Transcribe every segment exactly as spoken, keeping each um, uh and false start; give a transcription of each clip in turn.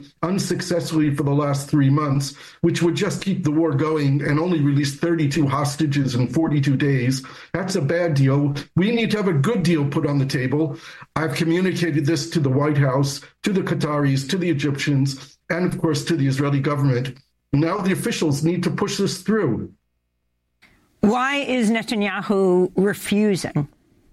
unsuccessfully for the last three months, which would just keep the war going and only release thirty-two hostages in forty-two days. That's a bad deal. We need to have a good deal put on the table. I've communicated this to the White House, to the Qataris, to the Egyptians, and of course to the Israeli government. Now the officials need to push this through. Why is Netanyahu refusing?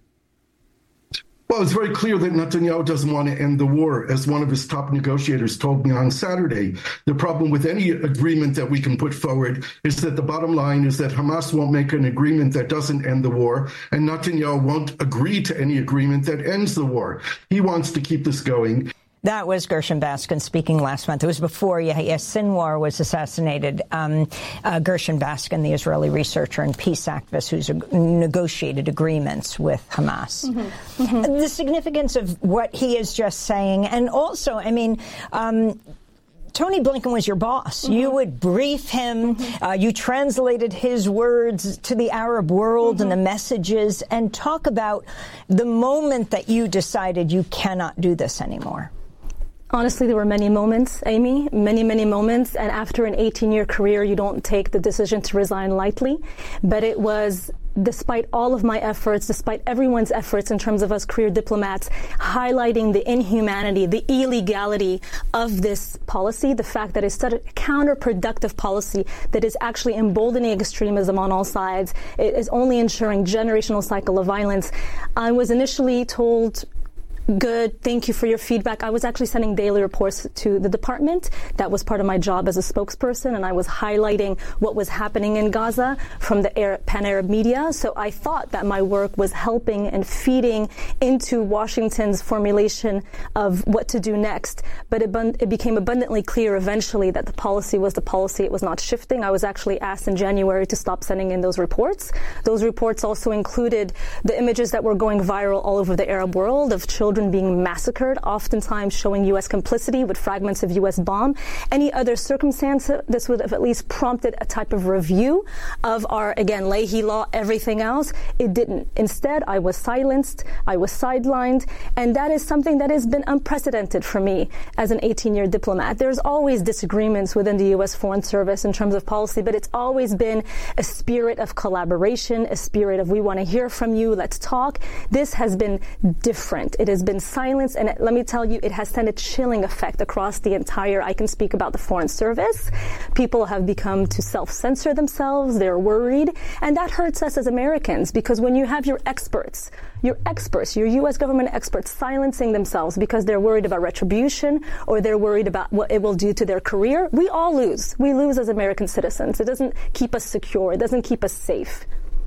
Well, it's very clear that Netanyahu doesn't want to end the war, as one of his top negotiators told me on Saturday. The problem with any agreement that we can put forward is that the bottom line is that Hamas won't make an agreement that doesn't end the war, and Netanyahu won't agree to any agreement that ends the war. He wants to keep this going. That was Gershom Baskin speaking last month. It was before Yahya Sinwar was assassinated. Um, uh, Gershom Baskin, the Israeli researcher and peace activist who's negotiated agreements with Hamas. Mm-hmm. Mm-hmm. The significance of what he is just saying, and also, I mean, um, Tony Blinken was your boss. Mm-hmm. You would brief him. Mm-hmm. Uh, you translated his words to the Arab world mm-hmm. and the messages, and talk about the moment that you decided you cannot do this anymore. Honestly, there were many moments, Amy, many, many moments. And after an eighteen-year career, you don't take the decision to resign lightly. But it was, despite all of my efforts, despite everyone's efforts in terms of us career diplomats, highlighting the inhumanity, the illegality of this policy, the fact that it's such a counterproductive policy that is actually emboldening extremism on all sides. It is only ensuring generational cycle of violence. I was initially told, good, thank you for your feedback. I was actually sending daily reports to the department. That was part of my job as a spokesperson, and I was highlighting what was happening in Gaza from the Arab, pan-Arab media. So I thought that my work was helping and feeding into Washington's formulation of what to do next. But it, it became abundantly clear eventually that the policy was the policy. It was not shifting. I was actually asked in January to stop sending in those reports. Those reports also included the images that were going viral all over the Arab world of children being massacred, oftentimes showing U S complicity with fragments of U S bomb. Any other circumstance, this would have at least prompted a type of review of our, again, Leahy law, everything else. It didn't. Instead, I was silenced, I was sidelined, and that is something that has been unprecedented for me as an eighteen-year diplomat. There's always disagreements within the U S Foreign Service in terms of policy, but it's always been a spirit of collaboration, a spirit of we want to hear from you, let's talk. This has been different. It has been silence, and it, let me tell you, it has sent a chilling effect across the entire, I can speak about the Foreign Service. People have become to self-censor themselves, they're worried, and that hurts us as Americans, because when you have your experts, your experts, your U S government experts silencing themselves because they're worried about retribution or they're worried about what it will do to their career, we all lose. We lose as American citizens. It doesn't keep us secure. It doesn't keep us safe.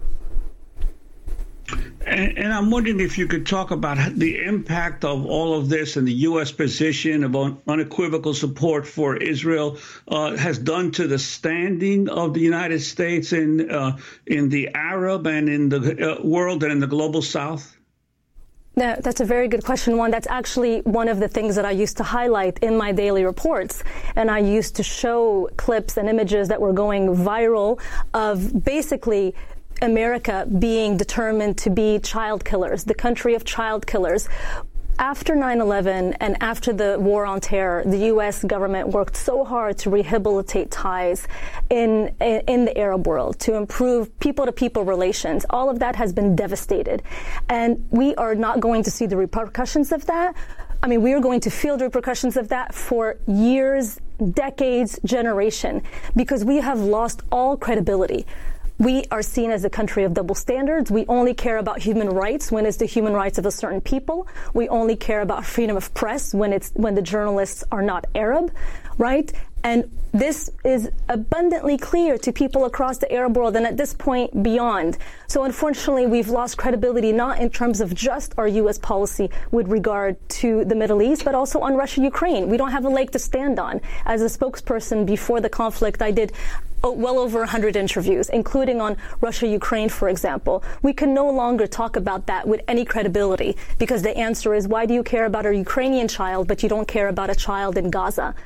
And, and I'm wondering if you could talk about the impact of all of this and the U S position of un- unequivocal support for Israel uh, has done to the standing of the United States in uh, in the Arab and in the uh, world and in the global South. No, that's a very good question. One, that's actually one of the things that I used to highlight in my daily reports. And I used to show clips and images that were going viral of basically America being determined to be child killers, the country of child killers. After nine eleven and after the war on terror, the U S government worked so hard to rehabilitate ties in, in, in the Arab world, to improve people-to-people relations. All of that has been devastated. And we are not going to see the repercussions of that. I mean, we are going to feel the repercussions of that for years, decades, generation, because we have lost all credibility. We are seen as a country of double standards. We only care about human rights when it's the human rights of a certain people. We only care about freedom of press when it's when the journalists are not Arab, right? And this is abundantly clear to people across the Arab world and at this point beyond. So unfortunately, we've lost credibility not in terms of just our U S policy with regard to the Middle East, but also on Russia-Ukraine. We don't have a leg to stand on. As a spokesperson before the conflict, I did well over one hundred interviews, including on Russia-Ukraine, for example. We can no longer talk about that with any credibility because the answer is, why do you care about a Ukrainian child, but you don't care about a child in Gaza? What is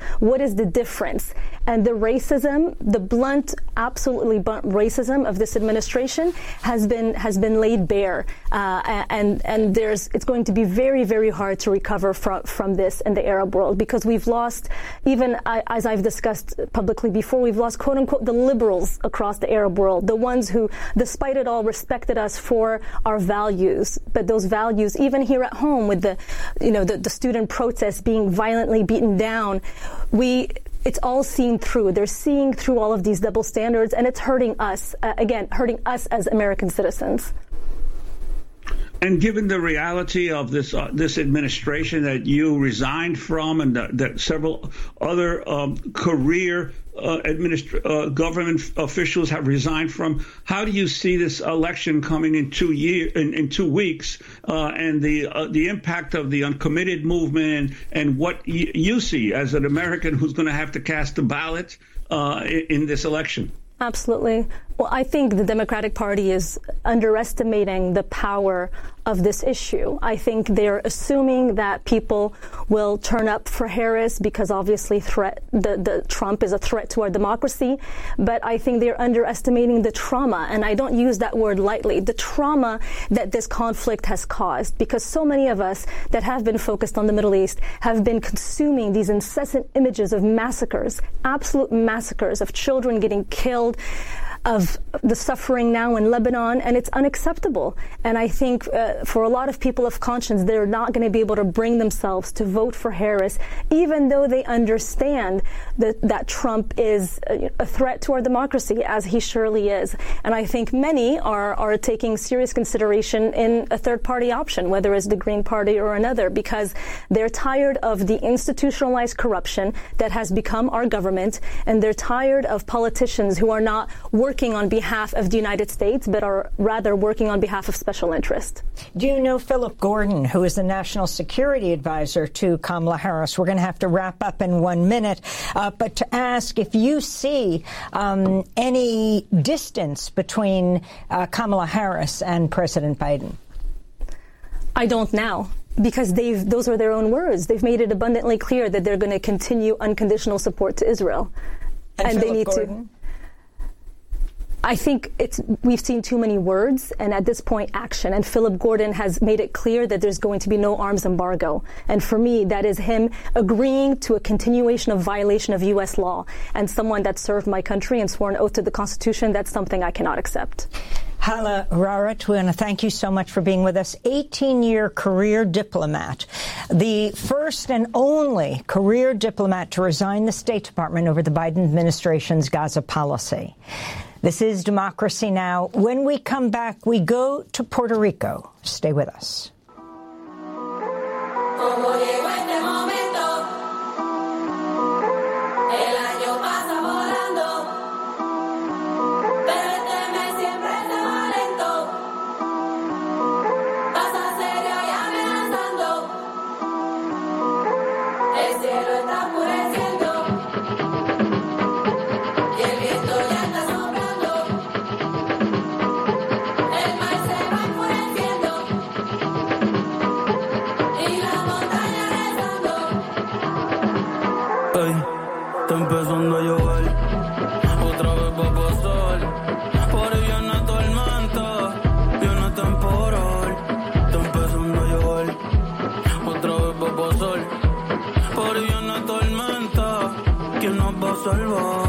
is the difference. And the racism, the blunt, absolutely blunt racism of this administration has been has been laid bare, uh, and and there's it's going to be very very hard to recover from from this in the Arab world, because we've lost, even as I've discussed publicly before, we've lost quote unquote the liberals across the Arab world, the ones who, despite it all, respected us for our values, but those values, even here at home with the, you know, the, the student protests being violently beaten down, we. It's all seen through. They're seeing through all of these double standards, and it's hurting us, uh, again, hurting us as American citizens. And given the reality of this uh, this administration that you resigned from, and that, that several other um, career uh, administra- uh, government officials have resigned from, how do you see this election coming in two year in, in two weeks, uh, and the uh, the impact of the uncommitted movement, and, and what y- you see as an American who's going to have to cast a ballot uh, in, in this election? Absolutely. Well, I think the Democratic Party is underestimating the power of this issue. I think they're assuming that people will turn up for Harris because obviously threat, the, the Trump is a threat to our democracy. But I think they're underestimating the trauma, and I don't use that word lightly, the trauma that this conflict has caused, because so many of us that have been focused on the Middle East have been consuming these incessant images of massacres, absolute massacres of children getting killed, of the suffering now in Lebanon, and it's unacceptable. And I think uh, for a lot of people of conscience, they're not going to be able to bring themselves to vote for Harris, even though they understand that, that Trump is a, a threat to our democracy, as he surely is. And I think many are, are taking serious consideration in a third-party option, whether it's the Green Party or another, because they're tired of the institutionalized corruption that has become our government, and they're tired of politicians who are not working on behalf of the United States, but are rather working on behalf of special interest. Do you know Philip Gordon, who is the National Security Advisor to Kamala Harris? We're going to have to wrap up in one minute, uh, but to ask if you see um, any distance between uh, Kamala Harris and President Biden. I don't now. Because they've, those are their own words. They've made it abundantly clear that they're going to continue unconditional support to Israel. And, and Philip they need Gordon? to. I think it's we've seen too many words, and at this point, action. And Philip Gordon has made it clear that there's going to be no arms embargo. And for me, that is him agreeing to a continuation of violation of U S law. And someone that served my country and swore an oath to the Constitution, that's something I cannot accept. Hala Rarit, we want to thank you so much for being with us. eighteen-year career diplomat, the first and only career diplomat to resign the State Department over the Biden administration's Gaza policy. This is Democracy Now! When we come back, we go to Puerto Rico. Stay with us. Empezando a llover, otra vez va a pasar. Por ahí viene tormenta, viene temporal. Está empezando a llover, otra vez va a pasar. Por ahí viene tormenta, ¿quién nos va a salvar?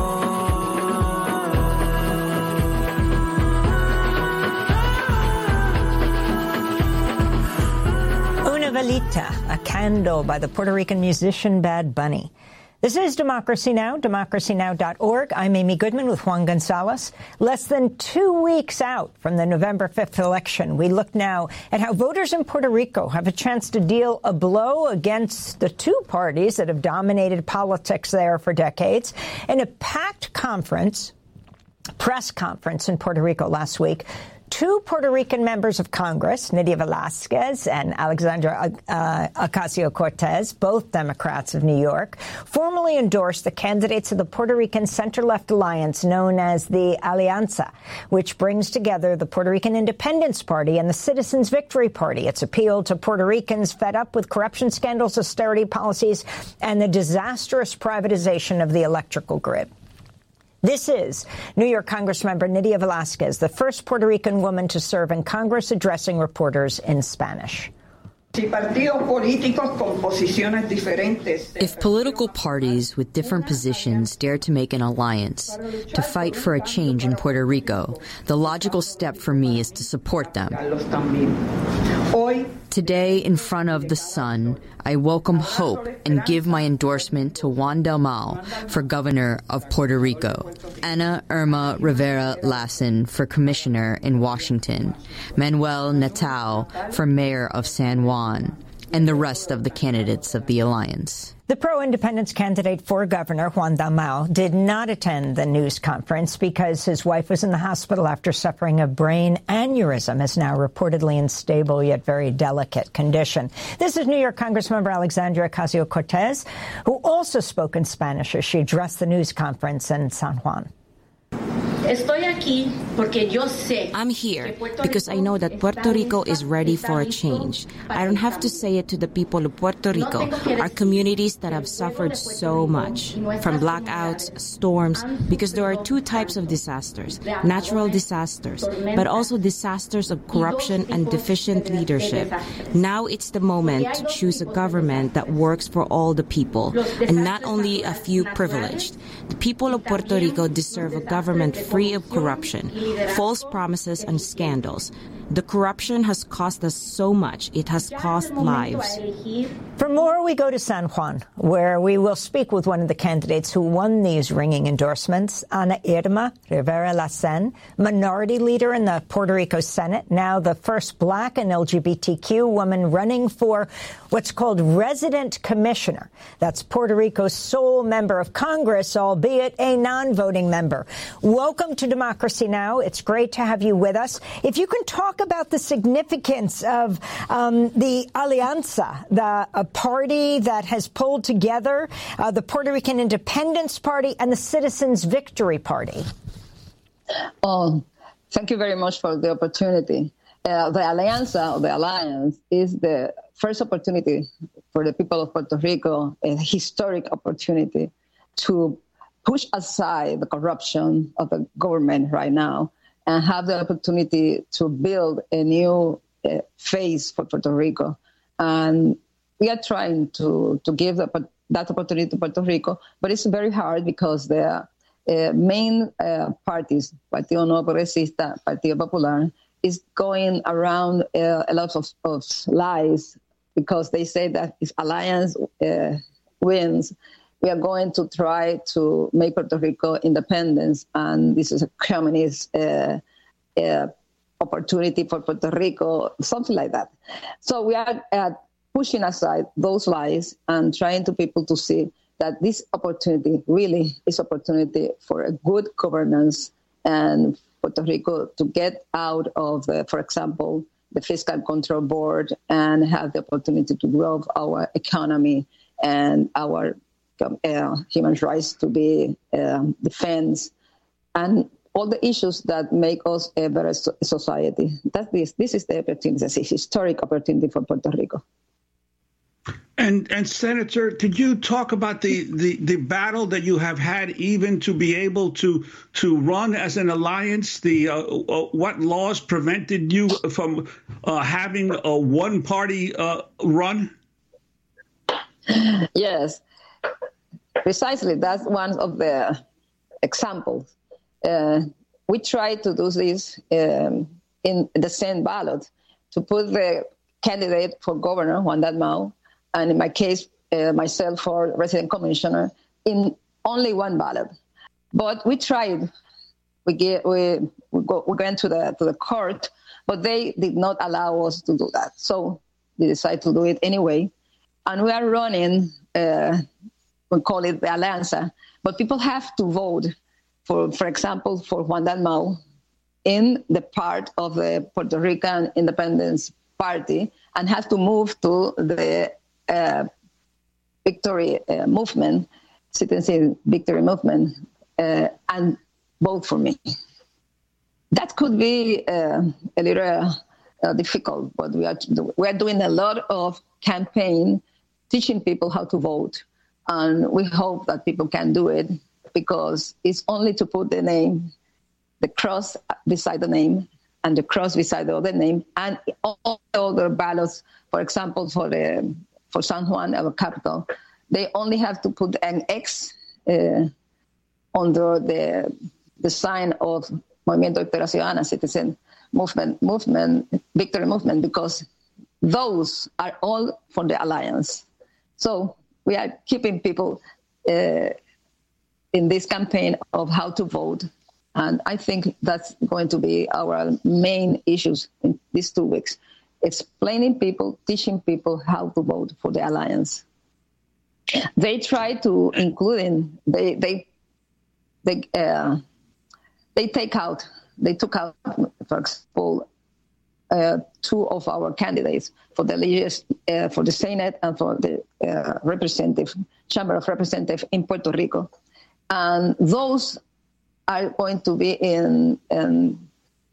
Una Velita, a candle by the Puerto Rican musician Bad Bunny. This is Democracy Now!, democracy now dot org. I'm Amy Goodman with Juan Gonzalez. Less than two weeks out from the November fifth election, we look now at how voters in Puerto Rico have a chance to deal a blow against the two parties that have dominated politics there for decades. In a packed conference, press conference in Puerto Rico last week, two Puerto Rican members of Congress, Nydia Velázquez and Alexandria uh, Ocasio-Cortez, both Democrats of New York, formally endorsed the candidates of the Puerto Rican center-left alliance known as the Alianza, which brings together the Puerto Rican Independence Party and the Citizens Victory Party. It's appealed to Puerto Ricans fed up with corruption scandals, austerity policies, and the disastrous privatization of the electrical grid. This is New York Congressmember Nydia Velázquez, the first Puerto Rican woman to serve in Congress, addressing reporters in Spanish. If political parties with different positions dare to make an alliance to fight for a change in Puerto Rico, the logical step for me is to support them. Today, in front of the sun, I welcome hope and give my endorsement to Juan Dalmau for governor of Puerto Rico, Ana Irma Rivera Lassen for commissioner in Washington, Manuel Natal for mayor of San Juan, and the rest of the candidates of the alliance. The pro-independence candidate for governor, Juan Dalmau, did not attend the news conference because his wife was in the hospital after suffering a brain aneurysm, is now reportedly in stable yet very delicate condition. This is New York Congressmember Alexandria Ocasio-Cortez, who also spoke in Spanish as she addressed the news conference in San Juan. I'm here because I know that Puerto Rico is ready for a change. I don't have to say it to the people of Puerto Rico, our communities that have suffered so much from blackouts, storms, because there are two types of disasters, natural disasters, but also disasters of corruption and deficient leadership. Now it's the moment to choose a government that works for all the people and not only a few privileged. The people of Puerto Rico deserve a government free of corruption, false promises, and scandals. The corruption has cost us so much. It has cost lives. For more, we go to San Juan, where we will speak with one of the candidates who won these ringing endorsements, Ana Irma Rivera Lassen, minority leader in the Puerto Rico Senate, now the first black and L G B T Q woman running for what's called resident commissioner. That's Puerto Rico's sole member of Congress, albeit a non-voting member. Welcome to Democracy Now! It's great to have you with us. If you can talk about the significance of um, the Alianza, the a party that has pulled together uh, the Puerto Rican Independence Party and the Citizens Victory Party. Oh, thank you very much for the opportunity. Uh, the Alianza, the Alliance, is the first opportunity for the people of Puerto Rico, a historic opportunity to push aside the corruption of the government right now and have the opportunity to build a new uh, phase for Puerto Rico. And we are trying to, to give the, that opportunity to Puerto Rico, but it's very hard because the uh, main uh, parties, Partido Nuevo Progresista, Partido Popular, is going around uh, a lot of, of lies because they say that if Alliance uh, wins, we are going to try to make Puerto Rico independent, and this is a communist uh, uh, opportunity for Puerto Rico, something like that. So we are uh, pushing aside those lies and trying to people to see that this opportunity really is opportunity for a good governance and Puerto Rico to get out of, the, for example, the Fiscal Control Board and have the opportunity to grow our economy and our Uh, human rights to be uh, defended, and all the issues that make us a better so- society. That this this is the opportunity, it's a historic opportunity for Puerto Rico. And and Senator, could you talk about the, the, the battle that you have had even to be able to to run as an alliance? The uh, uh, what laws prevented you from uh, having a one party uh, run? Yes. Precisely, that's one of the examples. Uh, we tried to do this um, in the same ballot to put the candidate for governor, Juan Dalmau, and in my case, uh, myself for resident commissioner, in only one ballot. But we tried. We get we we, go, we went to the to the court, but they did not allow us to do that. So we decided to do it anyway, and we are running. Uh, We call it the Alianza, but people have to vote for, for example, for Juan Dalmau in the part of the Puerto Rican Independence Party and have to move to the uh, victory uh, movement, citizen victory movement, uh, and vote for me. That could be uh, a little uh, difficult, but we are we are doing a lot of campaign, teaching people how to vote, and we hope that people can do it, because it's only to put the name, the cross beside the name, and the cross beside the other name, and all the other ballots. For example, for the for San Juan, our capital, they only have to put an X uh, under the the sign of Movimiento Victoria Ciudadana, Citizen Movement, Movement, Victory Movement, because those are all for the alliance. So we are keeping people uh, in this campaign of how to vote. And I think that's going to be our main issues in these two weeks. Explaining people, teaching people how to vote for the alliance. They try to include in, they, they, they, uh, they take out, they took out, for example, uh, two of our candidates for the legis- uh, for the Senate and for the uh, representative, Chamber of Representatives in Puerto Rico. And those are going to be in, in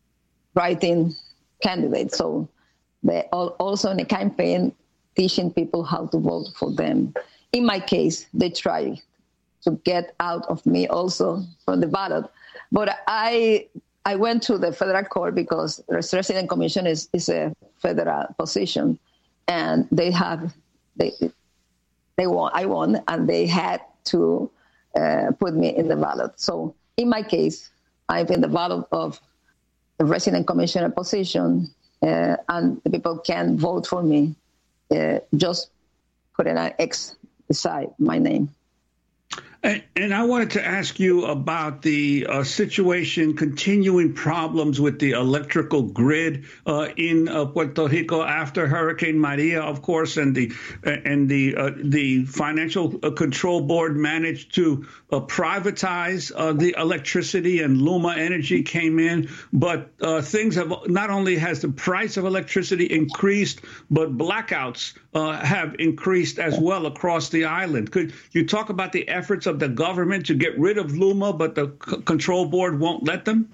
writing candidates. So they are also in a campaign teaching people how to vote for them. In my case, they try to get out of me also from the ballot. But I I went to the federal court because the Resident Commission is, is a federal position, and they have they they won I won, and they had to uh, put me in the ballot. So in my case, I'm in the ballot of the Resident Commissioner position, uh, and the people can vote for me. Uh, just putting an X beside my name. And, and I wanted to ask you about the uh, situation, continuing problems with the electrical grid uh, in uh, Puerto Rico after Hurricane Maria, of course, and the and the uh, the Financial Control Board managed to uh, privatize uh, the electricity, and Luma Energy came in. But uh, things have not only has the price of electricity increased, but blackouts uh, have increased as well across the island. Could you talk about the efforts of the government to get rid of Luma, but the c- control board won't let them?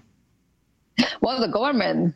Well, the government,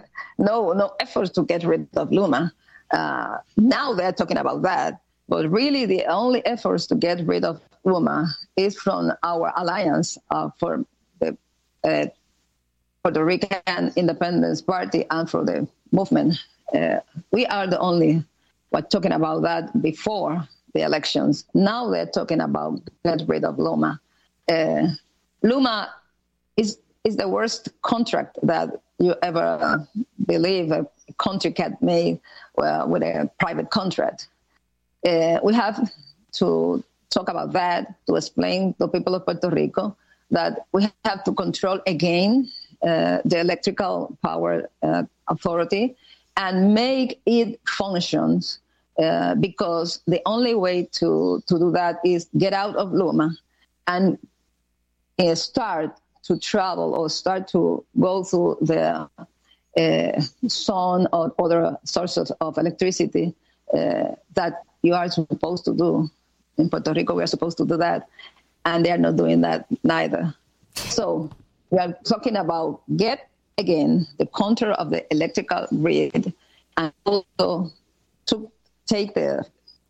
no, no efforts to get rid of Luma. Uh, now they're talking about that, but really the only efforts to get rid of Luma is from our alliance uh, for the uh, Puerto Rican Independence Party and for the movement. Uh, we are the only one talking about that before the elections. Now they're talking about get rid of Luma. Uh, Luma is is the worst contract that you ever believe a country can make uh, with a private contract. Uh, we have to talk about that, to explain to people of Puerto Rico that we have to control again uh, the electrical power uh, authority and make it function. Uh, because the only way to, to do that is get out of Luma and uh, start to travel or start to go through the uh, sun or other sources of electricity uh, that you are supposed to do. In Puerto Rico, we are supposed to do that, and they are not doing that neither. So we are talking about get, again, the control of the electrical grid, and also to take the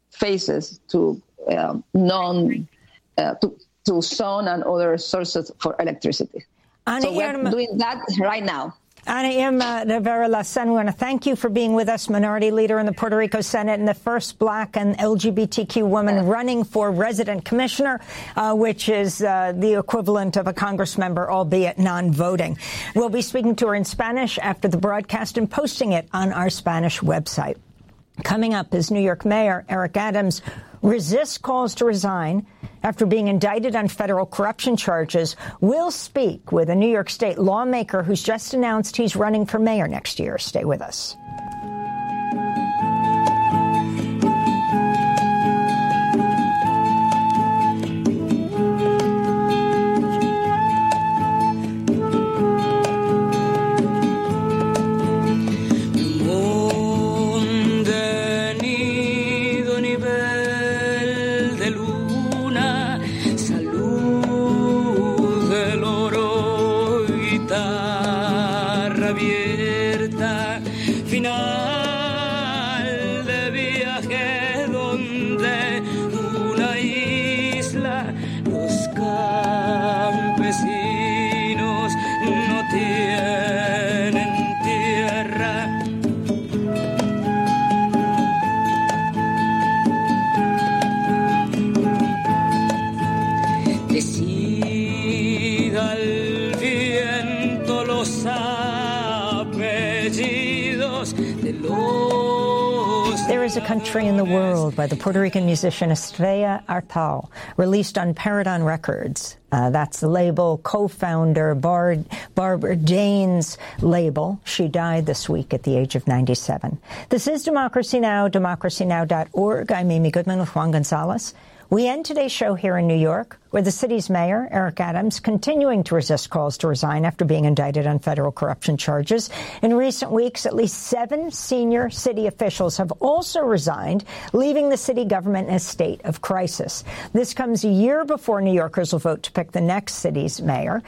phases to um, non uh, to to sun and other sources for electricity. Ana so we're Irma, doing that right now. Ana Irma Rivera Lacen, we want to thank you for being with us, Minority Leader in the Puerto Rico Senate and the first Black and L G B T Q woman running for resident commissioner, uh, which is uh, the equivalent of a Congress member, albeit non-voting. We'll be speaking to her in Spanish after the broadcast and posting it on our Spanish website. Coming up is New York Mayor Eric Adams resists calls to resign after being indicted on federal corruption charges. We'll speak with a New York State lawmaker who's just announced he's running for mayor next year. Stay with us. los campesinos no tienen tierra. Decida el viento los apellidos de los. There is a Country in the World by the Puerto Rican musician Estrella Artal, released on Paradon Records. Uh, that's the label, co-founder Bar- Barbara Jane's label. She died this week at the age of ninety-seven. This is Democracy Now!, democracy now dot org. I'm Amy Goodman with Juan Gonzalez. We end today's show here in New York, where the city's mayor, Eric Adams, continuing to resist calls to resign after being indicted on federal corruption charges. In recent weeks, at least seven senior city officials have also resigned, leaving the city government in a state of crisis. This comes a year before New Yorkers will vote to pick the next city's mayor.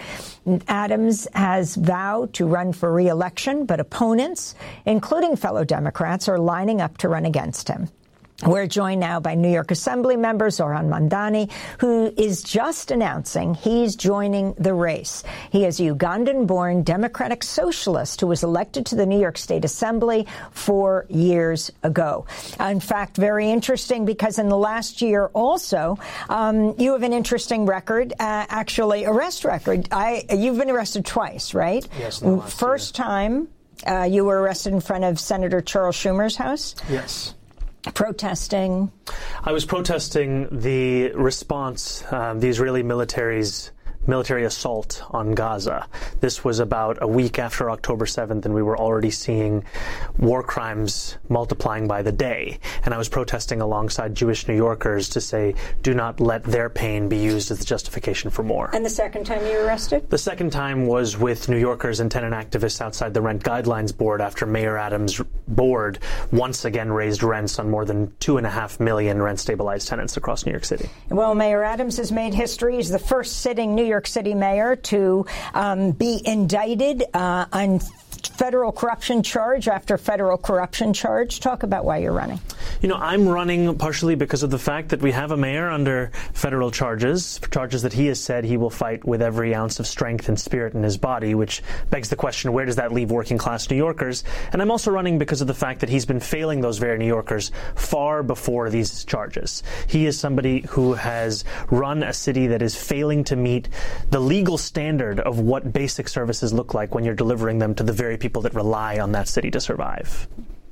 Adams has vowed to run for re-election, but opponents, including fellow Democrats, are lining up to run against him. We're joined now by New York Assembly member Zohran Mamdani, who is just announcing he's joining the race. He is a Ugandan-born Democratic socialist who was elected to the New York State Assembly four years ago. In fact, very interesting because in the last year also, um, you have an interesting record, uh, actually arrest record. I, you've been arrested twice, right? Yes. The last First year. time uh, you were arrested in front of Senator Charles Schumer's house. Yes. Protesting? I was protesting the response, uh, the Israeli military's military assault on Gaza. This was about a week after October seventh, and we were already seeing war crimes multiplying by the day. And I was protesting alongside Jewish New Yorkers to say, do not let their pain be used as the justification for more. And the second time you were arrested? The second time was with New Yorkers and tenant activists outside the Rent Guidelines Board after Mayor Adams' board once again raised rents on more than two and a half million rent-stabilized tenants across New York City. Well, Mayor Adams has made history. He's the first sitting New York City mayor to um, be indicted uh, on federal corruption charge after federal corruption charge. Talk about why you're running. You know, I'm running partially because of the fact that we have a mayor under federal charges, charges that he has said he will fight with every ounce of strength and spirit in his body, which begs the question, where does that leave working class New Yorkers? And I'm also running because of the fact that he's been failing those very New Yorkers far before these charges. He is somebody who has run a city that is failing to meet the legal standard of what basic services look like when you're delivering them to the very people that rely on that city to survive.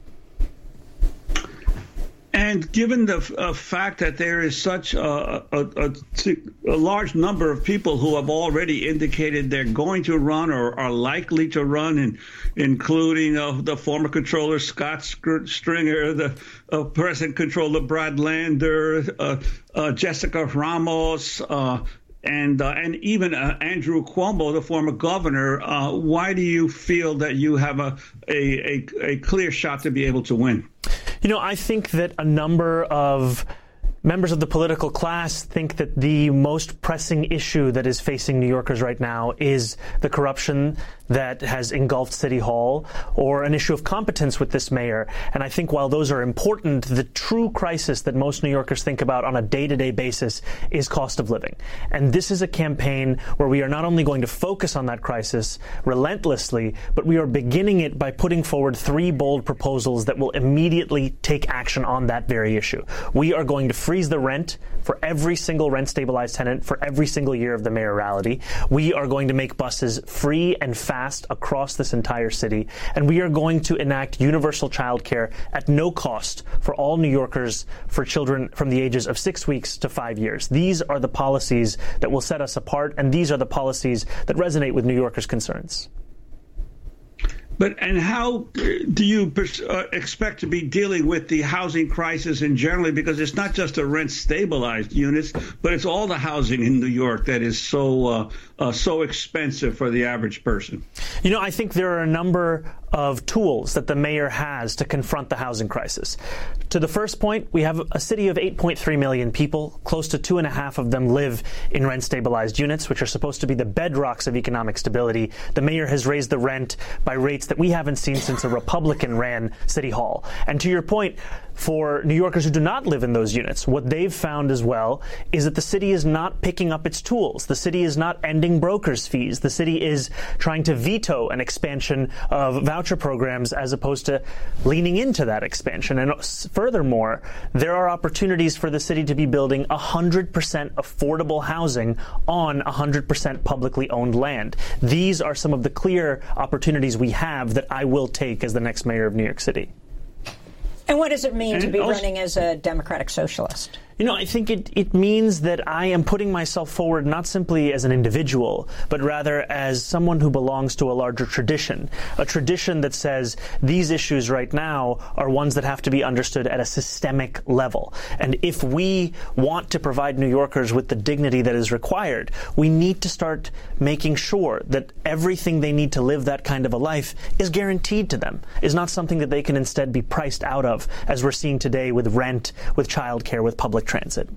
And given the uh, fact that there is such a, a, a, a large number of people who have already indicated they're going to run or are likely to run, and including uh, the former controller Scott Stringer, the uh, present controller Brad Lander, uh, uh, Jessica Ramos, uh, and uh, and even uh, Andrew Cuomo, the former governor, uh, why do you feel that you have a, a, a, a clear shot to be able to win? You know, I think that a number of members of the political class think that the most pressing issue that is facing New Yorkers right now is the corruption that has engulfed City Hall, or an issue of competence with this mayor. And I think while those are important, the true crisis that most New Yorkers think about on a day-to-day basis is cost of living. And this is a campaign where we are not only going to focus on that crisis relentlessly, but we are beginning it by putting forward three bold proposals that will immediately take action on that very issue. We are going to freeze the rent for every single rent-stabilized tenant for every single year of the mayoralty. We are going to make buses free and fast across this entire city, and we are going to enact universal child care at no cost for all New Yorkers for children from the ages of six weeks to five years. These are the policies that will set us apart, and these are the policies that resonate with New Yorkers' concerns. But and how do you uh, expect to be dealing with the housing crisis in generally? Because it's not just the rent-stabilized units, but it's all the housing in New York that is so uh, uh, so expensive for the average person. You know, I think there are a number of tools that the mayor has to confront the housing crisis. To the first point, we have a city of eight point three million people. Close to two and a half of them live in rent-stabilized units, which are supposed to be the bedrocks of economic stability. The mayor has raised the rent by rates that we haven't seen since a Republican ran City Hall. And to your point, for New Yorkers who do not live in those units, what they've found as well is that the city is not picking up its tools. The city is not ending brokers' fees. The city is trying to veto an expansion of voucher programs as opposed to leaning into that expansion. And furthermore, there are opportunities for the city to be building one hundred percent affordable housing on one hundred percent publicly owned land. These are some of the clear opportunities we have that I will take as the next mayor of New York City. And what does it mean and to be also, running as a Democratic Socialist? You know, I think it, it means that I am putting myself forward not simply as an individual, but rather as someone who belongs to a larger tradition, a tradition that says these issues right now are ones that have to be understood at a systemic level. And if we want to provide New Yorkers with the dignity that is required, we need to start making sure that everything they need to live that kind of a life is guaranteed to them, is not something that they can instead be priced out of, as we're seeing today with rent, with childcare, with public transit.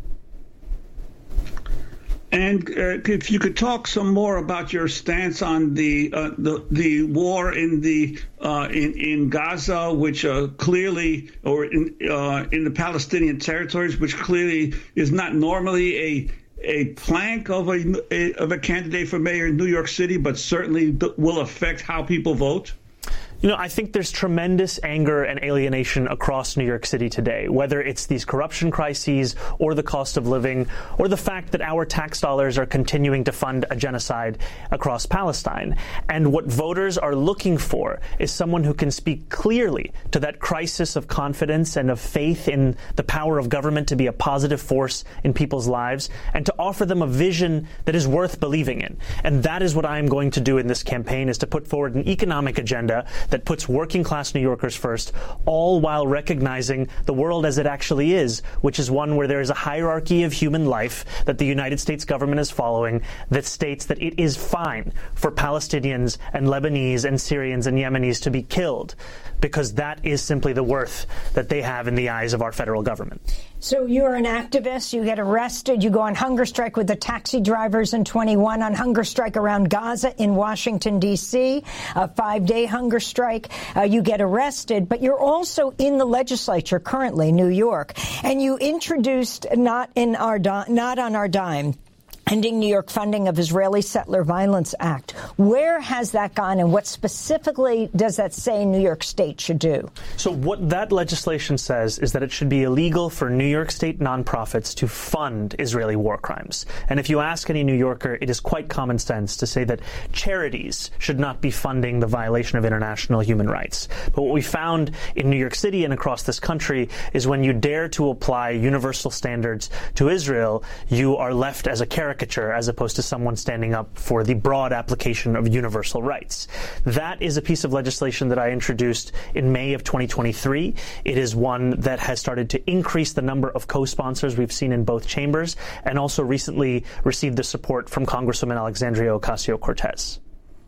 And uh, if you could talk some more about your stance on the uh, the, the war in the uh, in in Gaza, which uh, clearly, or in uh, in the Palestinian territories, which clearly is not normally a a plank of a, a of a candidate for mayor in New York City, but certainly will affect how people vote. You know, I think there's tremendous anger and alienation across New York City today, whether it's these corruption crises or the cost of living or the fact that our tax dollars are continuing to fund a genocide across Palestine. And what voters are looking for is someone who can speak clearly to that crisis of confidence and of faith in the power of government to be a positive force in people's lives and to offer them a vision that is worth believing in. And that is what I am going to do in this campaign, is to put forward an economic agenda that puts working-class New Yorkers first, all while recognizing the world as it actually is, which is one where there is a hierarchy of human life that the United States government is following that states that it is fine for Palestinians and Lebanese and Syrians and Yemenis to be killed, because that is simply the worth that they have in the eyes of our federal government. So you're an activist, you get arrested, you go on hunger strike with the taxi drivers in twenty-one, on hunger strike around Gaza in Washington, D C, a five-day hunger strike. Uh, you get arrested, but you're also in the legislature currently, New York, and you introduced Not in our di- Not on Our Dime, ending New York funding of Israeli Settler Violence Act. Where has that gone, and what specifically does that say New York State should do? So what that legislation says is that it should be illegal for New York State nonprofits to fund Israeli war crimes. And if you ask any New Yorker, it is quite common sense to say that charities should not be funding the violation of international human rights. But what we found in New York City and across this country is when you dare to apply universal standards to Israel, you are left as a caricature as opposed to someone standing up for the broad application of universal rights. That is a piece of legislation that I introduced in May of twenty twenty-three. It is one that has started to increase the number of co-sponsors we've seen in both chambers, and also recently received the support from Congresswoman Alexandria Ocasio-Cortez.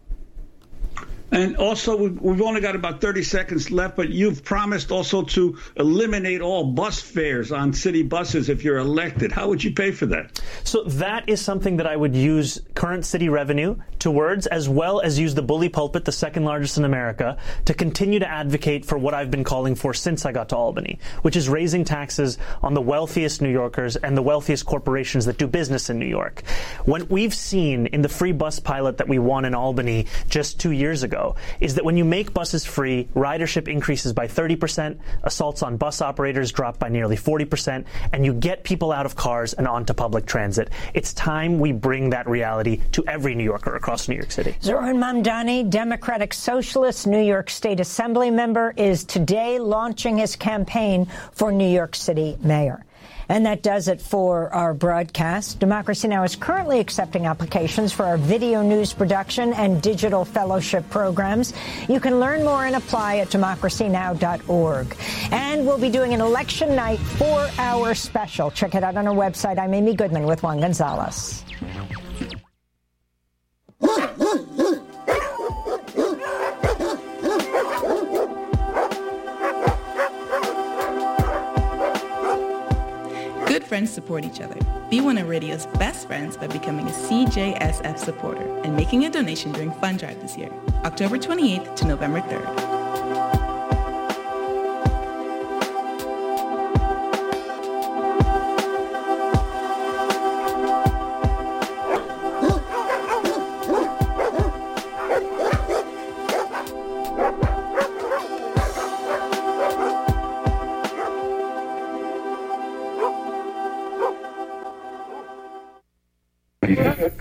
And also, we've only got about thirty seconds left, but you've promised also to eliminate all bus fares on city buses if you're elected. How would you pay for that? So that is something that I would use current city revenue towards, as well as use the bully pulpit, the second largest in America, to continue to advocate for what I've been calling for since I got to Albany, which is raising taxes on the wealthiest New Yorkers and the wealthiest corporations that do business in New York. What we've seen in the free bus pilot that we won in Albany just two years ago is that when you make buses free, ridership increases by thirty percent, assaults on bus operators drop by nearly forty percent, and you get people out of cars and onto public transit. It's time we bring that reality to every New Yorker across New York City. Zohran Mamdani, Democratic Socialist, New York State Assembly member, is today launching his campaign for New York City mayor. And that does it for our broadcast. Democracy Now! Is currently accepting applications for our video news production and digital fellowship programs. You can learn more and apply at democracy now dot org. And we'll be doing an election night four-hour special. Check it out on our website. I'm Amy Goodman with Juan Gonzalez. friends support each other. Be one of radio's best friends by becoming a C J S F supporter and making a donation during Fund Drive this year, October twenty-eighth to November third.